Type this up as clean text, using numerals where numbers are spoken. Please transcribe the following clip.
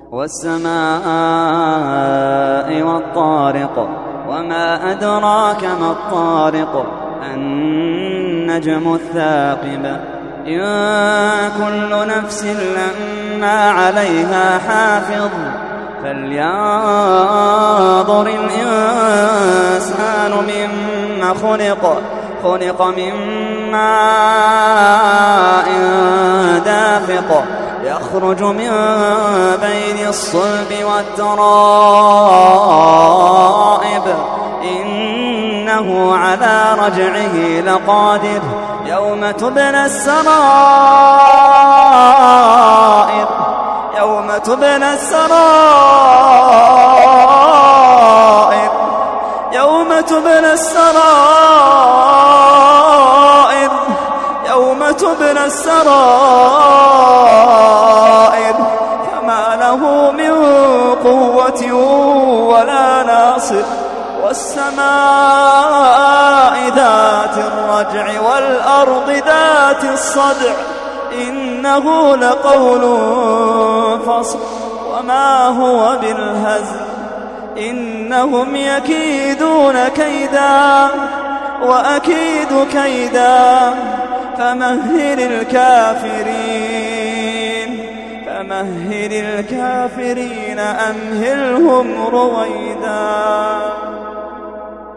والسماء والطارق وما أدراك ما الطارق النجم الثاقب إن كل نفس لما عليها حافظ فلينظر الإنسان مما خلق من ماء دافق يخرج من بين الصلب والترائب إنه على رجعه لقادر يوم تبلى السرائر فما له من قوة ولا ناصر والسماء ذات الرجع والأرض ذات الصدع إنه لقول فصل وما هو بالهزل إنهم يكيدون كيدا وأكيد كيدا فمهل الكافرين أمهلهم رويدا.